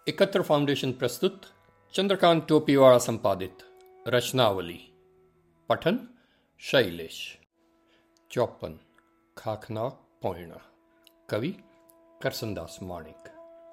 एकत्र फाउंडेशन प्रस्तुत चंद्रकांत टोपीवाड़ा संपादित रचनावली। पठन शैलेश। 54 ખાખના પોયણા। કવિ કરસનદાસ માણેક।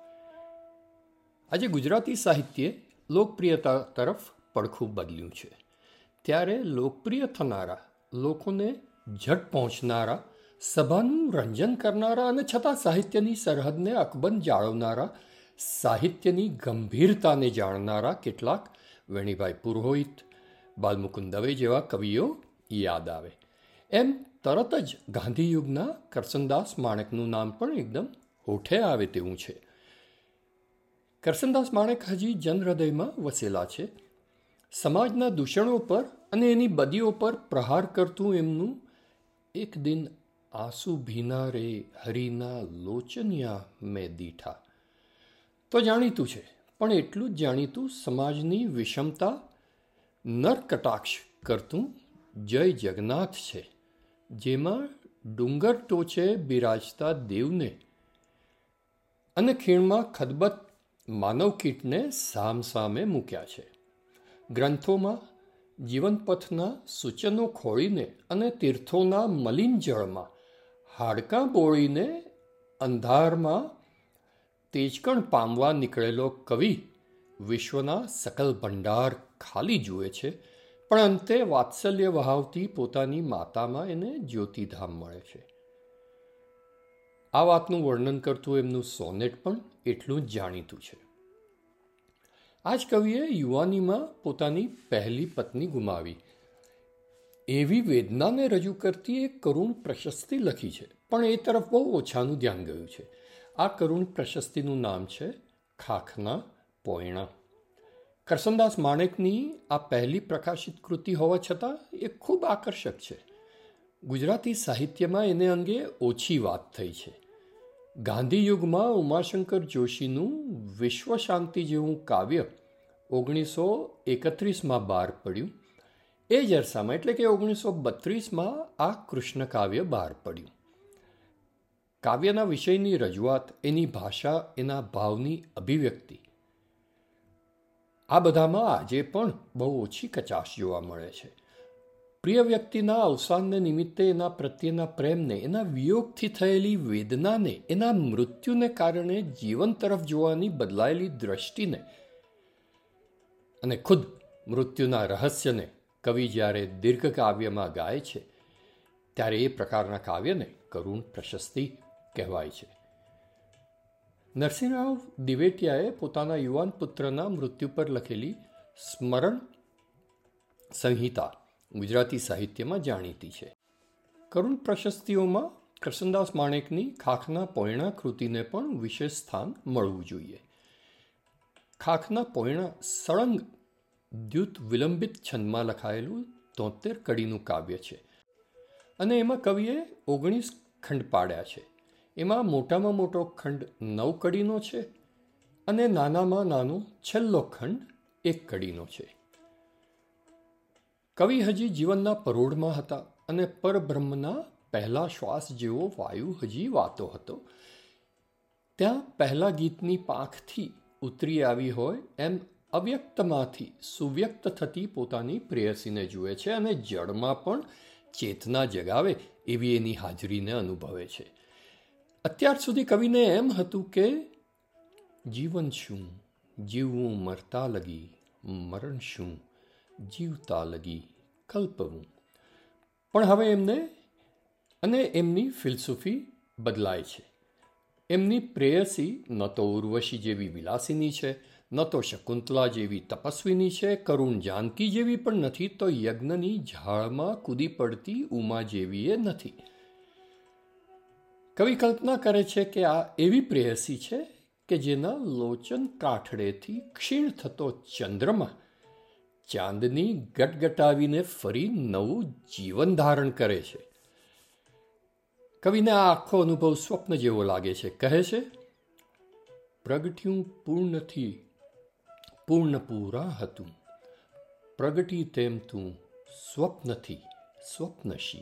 આજે ગુજરાતી સાહિત્યે લોકપ્રિયતા તરફ પડખું બદલ્યું છે, ત્યારે લોકપ્રિય થનારા, લોકોને ઝટ પહોંચનારા, સભાનું રંજન કરનારા અને છતાં સાહિત્યની સરહદને અકબંધ જાળવનારા, સાહિત્યની ગંભીરતાને જાણનારા કેટલાક વેણીભાઈ પુરોહિત, બાલમુકુંદ દવે જેવા કવિઓ યાદ આવે, એમ તરત જ ગાંધીયુગના કરસનદાસ માણેકનું નામ પણ એકદમ હોઠે આવે તેવું છે. કરસનદાસ માણેક હજી જનહૃદયમાં વસેલા છે. સમાજના દૂષણો પર અને એની બદીઓ પર પ્રહાર કરતું એમનું એક દિન આંસુ ભીના રે હરીના લોચનિયા મેં દીઠા તો જાણીતું છે, પણ એટલું જ જાણીતું સમાજની વિષમતા નરકટાક્ષ કરતું જય જગન્નાથ છે, જેમાં ડુંગર ટોચે બિરાજતા દેવને અને ખીણમાં ખદબત માનવ કીટને સામસામે મૂક્યા છે. ગ્રંથોમાં જીવનપથના સૂચનો ખોળીને અને તીર્થોના મલિન જળમાં હાડકાં બોળીને અંધારમાં તેજકણ પામવા નીકળેલો કવિ વિશ્વના સકલ ભંડાર ખાલી જુએ છે, પણ અંતે વાત્સલ્ય વહાવતી પોતાની માતામાં એને જ્યોતિધામ મળે છે. આ વાતનું વર્ણન કરતું એમનું સોનેટ પણ એટલું જ જાણીતું છે. આ જ કવિએ યુવાનીમાં પોતાની પહેલી પત્ની ગુમાવી એવી વેદનાને રજૂ કરતી એક કરુણ પ્રશસ્તિ લખી છે, પણ એ તરફ બહુ ઓછાનું ધ્યાન ગયું છે. આ કરુણ પ્રશસ્તિનું નામ છે ખાખના પોયણા. કરસનદાસ માણેકની આ પહેલી પ્રકાશિત કૃતિ હોવા છતાં એ ખૂબ આકર્ષક છે. ગુજરાતી સાહિત્યમાં એને અંગે ઓછી વાત થઈ છે. ગાંધીયુગમાં ઉમાશંકર જોશીનું વિશ્વ શાંતિ જેવું કાવ્ય 1931માં બહાર પડ્યું. એ જ અરસામાં એટલે કે 1932માં આ કૃષ્ણ કાવ્ય બહાર પડ્યું. કાવ્યના વિષયની રજૂઆત, એની ભાષા, એના ભાવની અભિવ્યક્તિ, આ બધામાં આજે પણ બહુ ઓછી કચાશ જોવા મળે છે. પ્રિય વ્યક્તિના અવસાનને નિમિત્તે એના પ્રત્યેના પ્રેમને, એના વિયોગથી થયેલી વેદનાને, એના મૃત્યુને કારણે જીવન તરફ જોવાની બદલાયેલી દ્રષ્ટિને અને ખુદ મૃત્યુના રહસ્યને કવિ જ્યારે દીર્ઘ કાવ્યમાં ગાય છે, ત્યારે એ પ્રકારના કાવ્યને કરુણ પ્રશસ્તિ કહેવાય છે. નરસિંહરાવ દિવેટિયાએ પોતાના યુવાન પુત્રના મૃત્યુ પર લખેલી સ્મરણ સંહિતા ગુજરાતી સાહિત્યમાં જાણીતી છે. કરુણ પ્રશસ્તિઓમાં કરસનદાસ માણેકની ખાખના પોયણા કૃતિને પણ વિશેષ સ્થાન મળવું જોઈએ. ખાખના પોયણા સળંગ દ્યુત વિલંબિત છંદમાં લખાયેલું 73 કડીનું કાવ્ય છે, અને એમાં કવિએ 19 ખંડ પાડ્યા છે. એમાં મોટામાં મોટો ખંડ 9 કડીનો છે અને નાનામાં નાનો છેલ્લો ખંડ 1 કડીનો છે. કવિ હજી જીવનના પરોઢમાં હતા અને પરબ્રહ્મના પહેલા શ્વાસ જેવો વાયુ હજી વાતો હતો. ત્યાં પહેલા ગીતની પાંખથી ઉતરી આવી હોય એમ અવ્યક્તમાંથી સુવ્યક્ત થતી પોતાની પ્રેયસીને જુએ છે અને જળમાં પણ ચેતના જગાવે એવી એની હાજરીને અનુભવે છે. અત્યાર સુધી કવિને એમ હતું કે જીવન શું, જીવવું મરતા લગી, મરણ શું, જીવતા લગી કલ્પવું. પણ હવે એમને અને એમની ફિલસૂફી બદલાય છે. એમની પ્રેયસી ન તો ઉર્વશી જેવી વિલાસિની છે, ન તો શકુંતલા જેવી તપસ્વીની છે, કરુણ જાનકી જેવી પણ નથી, તો યજ્ઞની ઝાડમાં કૂદી પડતી ઉમા જેવી એ નથી. કવિ કલ્પના કરે છે કે આ એવી પ્રેયસી છે કે જેના લોચન કાઠડેથી ક્ષીણ થતો ચંદ્રમા ચાંદની ગટગટાવીને ફરી નવું જીવન ધારણ કરે છે. કવિને આ આખો અનુભવ સ્વપ્ન જેવો લાગે છે. કહે છે, પ્રગટ્યું પૂર્ણથી પૂર્ણ પૂરા હતું, પ્રગટી તેમ તું સ્વપ્નથી સ્વપ્નશી.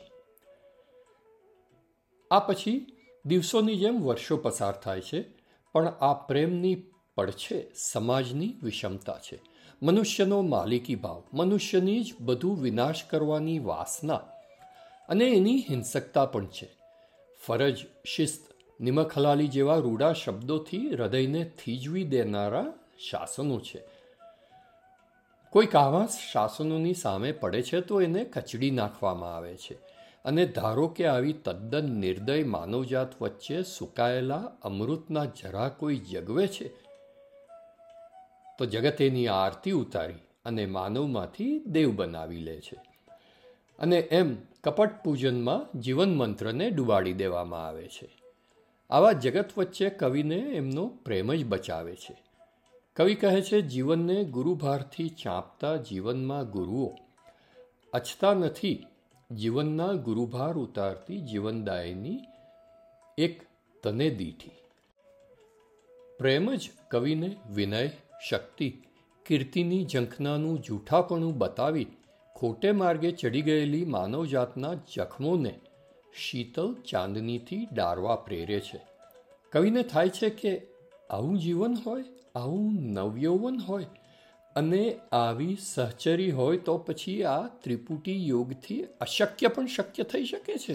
આ પછી દિવસોની જેમ વર્ષો પસાર થાય છે, પણ આ પ્રેમની પડછે સમાજની વિષમતા છે. મનુષ્યનો માલિકી ભાવ, મનુષ્યની જ બધું વિનાશ કરવાની વાસના અને એની હિંસકતા પણ છે. ફરજ, શિસ્ત, નિમક હલાલી જેવા રૂડા શબ્દોથી હૃદયને થીજવી દેનારા શાસનો છે. કોઈક આવા શાસનોની સામે પડે છે તો એને કચડી નાખવામાં આવે છે. અને ધારો કે આવી તદ્દન નિર્દય માનવજાત વચ્ચે સુકાયેલા અમૃતના જરા કોઈ જગવે છે, તો જગત એની આરતી ઉતારી અને માનવમાંથી દેવ બનાવી લે છે. અને એમ કપટ પૂજનમાં જીવન મંત્રને ડૂબાડી દેવામાં આવે છે. આવા જગત વચ્ચે કવિને એમનો પ્રેમ જ બચાવે છે. કવિ કહે છે, જીવનને ગુરુભારથી ચાંપતા જીવનમાં ગુરુઓ અછતા નથી. જીવનના ગુરુભાર ઉતારતી જીવનદાયની એક તને દીઠી. પ્રેમ જ કવિને વિનય, શક્તિ, કીર્તિની ઝંખનાનું જૂઠાપણું બતાવી ખોટે માર્ગે ચડી ગયેલી માનવજાતના જખમોને શીતલ ચાંદનીથી ડારવા પ્રેરે છે. કવિને થાય છે કે આવું જીવન હોય, આવું નવયૌવન હોય અને આવી સહચરી હોય તો પછી આ ત્રિપુટી યોગથી અશક્ય પણ શક્ય થઈ શકે છે.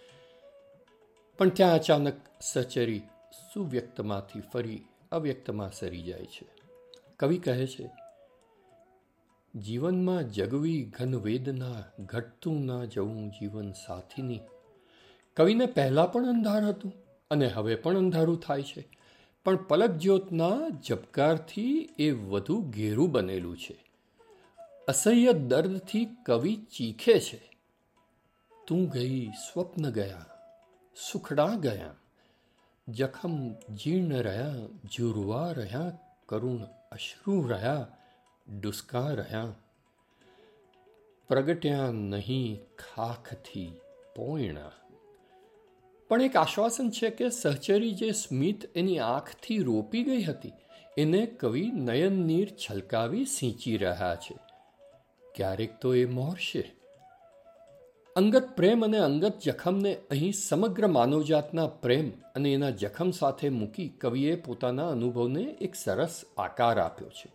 પણ ત્યાં અચાનક સહચરી સુવ્યક્તમાંથી ફરી અવ્યક્તમાં સરી જાય છે. કવિ કહે છે, જીવનમાં જગવી ઘન વેદના, ઘટતું ના જવું જીવન સાથીની. કવિને પહેલાં પણ અંધાર હતું અને હવે પણ અંધારું થાય છે, પણ પલક જ્યોતના ઝબકારથી એ વધુ ઘેરું બનેલું છે. અસહ્ય દર્દથી કવિ ચીખે છે, તું ગઈ, સ્વપ્ન ગયા, સુખડા ગયા, જખમ જીર્ણ રહ્યા, ઝુરવા રહ્યા, કરુણ અશ્રુ રહ્યા, ડુસકા રહ્યા, પ્રગટ્યા નહીં ખાખથી પોયણા. પણ એક આશ્વાસન છે કે સહચરી જે સ્મિત એની આંખથી રોપી ગઈ હતી એને કવિ નયન નીર છલકાવી સિંચી રહ્યા છે. ક્યારેક તો એ મોરશે. અંગત પ્રેમ અને અંગત જખમને અહીં સમગ્ર માનવજાતના પ્રેમ અને એના જખમ સાથે મૂકી કવિએ પોતાના અનુભવને એક સરસ આકાર આપ્યો છે.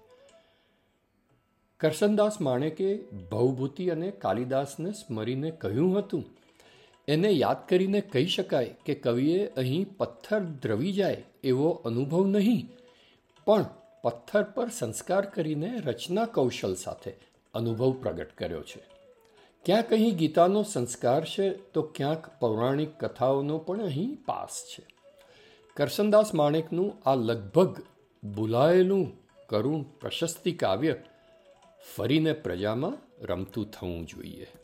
કરસનદાસ માણેકે ભવભૂતિ અને કાલિદાસને સ્મરીને કહ્યું હતું, એને યાદ કરીને કહી શકાય કે કવિએ અહીં પથ્થર દ્રવી જાય એવો અનુભવ નહીં, પણ પથ્થર પર સંસ્કાર કરીને રચના કૌશલ સાથે અનુભવ પ્રગટ કર્યો છે. ક્યાંક અહીં ગીતાનો સંસ્કાર છે તો ક્યાંક પૌરાણિક કથાઓનો પણ અહીં પાસ છે. કરસનદાસ માણેકનું આ લગભગ ભૂલાયેલું કરુણ પ્રશસ્તિ કાવ્ય ફરીને પ્રજામાં રમતું થવું જોઈએ.